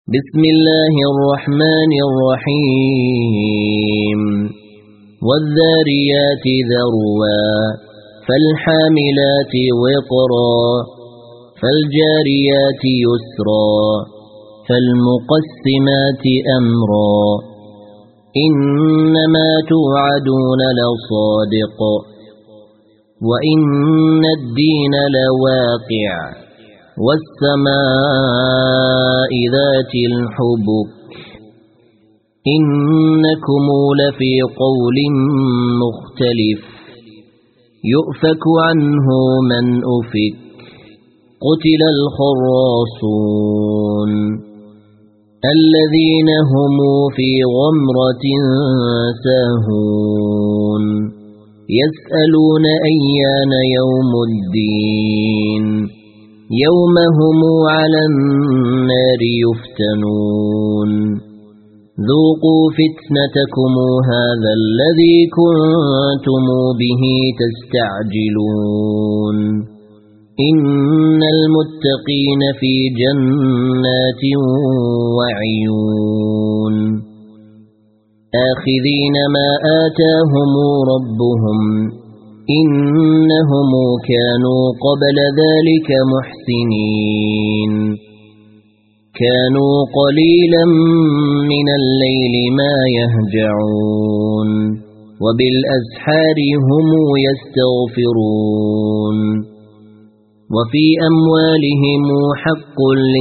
بسم الله الرحمن الرحيم والذاريات ذروا فالحاملات وقرا فالجاريات يسرا فالمقسمات أمرا إنما توعدون لصادق وإن الدين لواقع والسماء ذات الحبك إنكم لفي قول مختلف يؤفك عنه من أفك قتل الخراصون الذين هم في غمرة ساهون يسألون أيان يوم الدين يوم هم على النار يفتنون ذوقوا فتنتكم هذا الذي كنتم به تستعجلون إن المتقين في جنات وعيون آخذين ما آتاهم ربهم إنهم كانوا قبل ذلك محسنين كانوا قليلا من الليل ما يهجعون وبالأسحار هم يستغفرون وفي أموالهم حق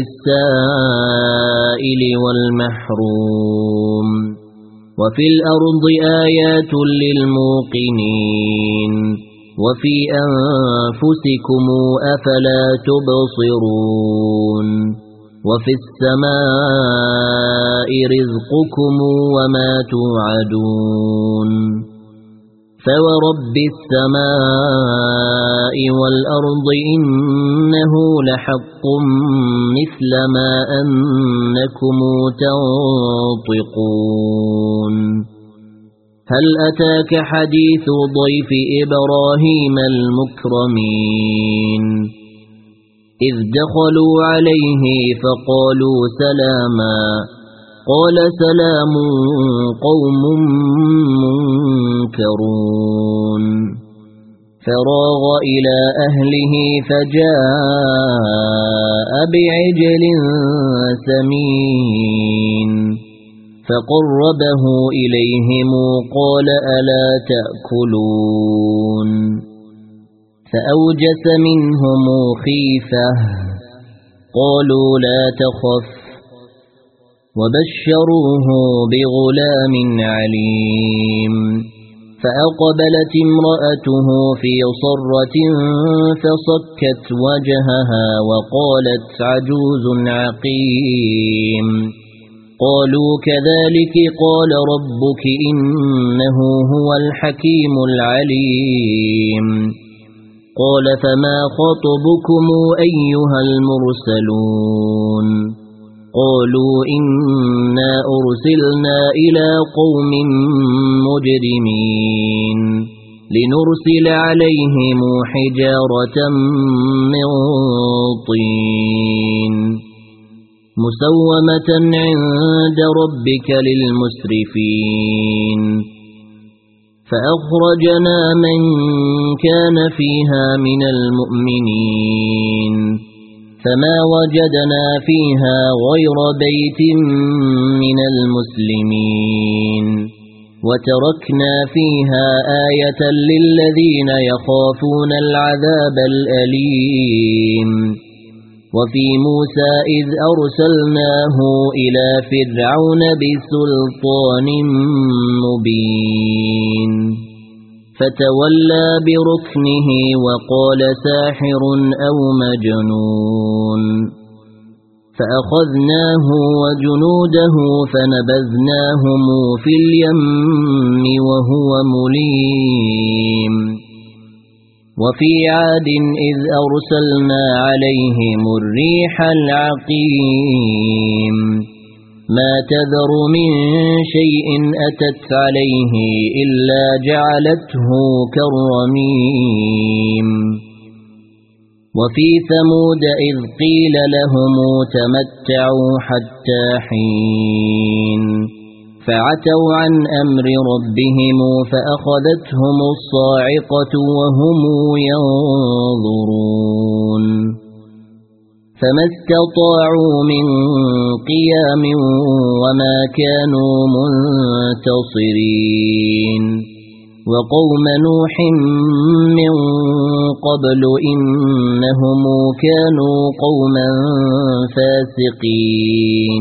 للسائل والمحروم وفي الأرض آيات للموقنين وفي أنفسكم أفلا تبصرون وفي السماء رزقكم وما توعدون فورب السماء والأرض إنه لحق مثل ما أنكم تنطقون هل أتاك حديث ضيف إبراهيم المكرمين إذ دخلوا عليه فقالوا سلاما قال سلام قوم منكرون فراغ إلى أهله فجاء بعجل سمين فقربه إليهم قال ألا تأكلون فأوجس منهم خيفة قالوا لا تخف وبشروه بغلام عليم فأقبلت امرأته في صرة فصكت وجهها وقالت عجوز عقيم قالوا كذلك قال ربك إنه هو الحكيم العليم قال فما خطبكم أيها المرسلون قالوا إنا أرسلنا إلى قوم مجرمين لنرسل عليهم حجارة من طين مسومة عند ربك للمسرفين فأخرجنا من كان فيها من المؤمنين فما وجدنا فيها غير بيت من المسلمين وتركنا فيها آية للذين يخافون العذاب الأليم وفي موسى إذ أرسلناه إلى فرعون بسلطان مبين فتولى بركنه وقال ساحر أو مجنون فأخذناه وجنوده فنبذناهم في اليم وهو مليم وفي عاد إذ أرسلنا عليهم الريح العقيم ما تذر من شيء أتت عليه إلا جعلته كالرميم وفي ثمود إذ قيل لهم تمتعوا حتى حين فعتوا عن أمر ربهم فأخذتهم الصاعقة وهم ينظرون فما استطاعوا من قيام وما كانوا منتصرين وقوم نوح من قبل إنهم كانوا قوما فاسقين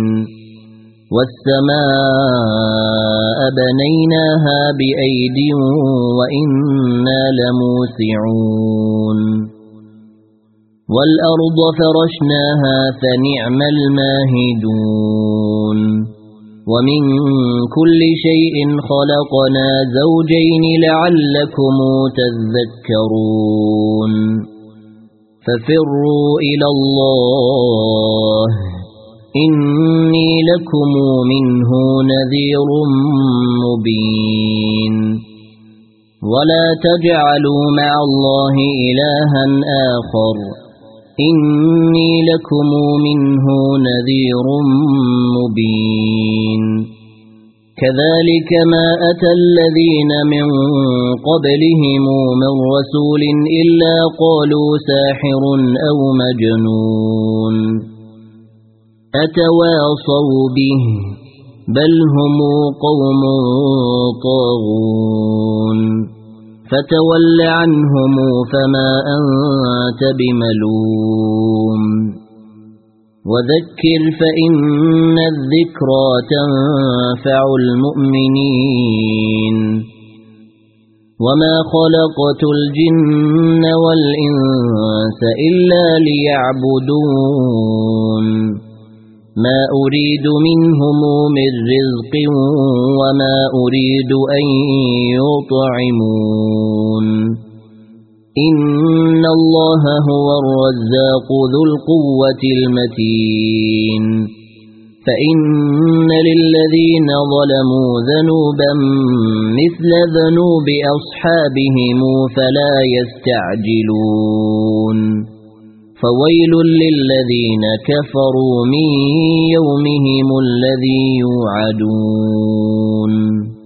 والسماء بنيناها بأيد وإنا لموسعون والأرض فرشناها فنعم الماهدون ومن كل شيء خلقنا زوجين لعلكم تذكرون ففروا إلى الله إني لكم منه نذير مبين ولا تجعلوا مع الله إلها آخر إني لكم منه نذير مبين كذلك ما أتى الذين من قبلهم من رسول إلا قالوا ساحر أو مجنون أتواصوا به بل هم قوم طاغون فتول عنهم فما أنت بملوم وذكر فإن الذكرى تنفع المؤمنين وما خلقت الجن والإنس إلا ليعبدون ما أريد منهم من رزق وما أريد أن يطعمون إن الله هو الرزاق ذو القوة المتين فإن للذين ظلموا ذنوبا مثل ذنوب أصحابهم فلا يستعجلون فويل للذين كفروا من يومهم الذي يوعدون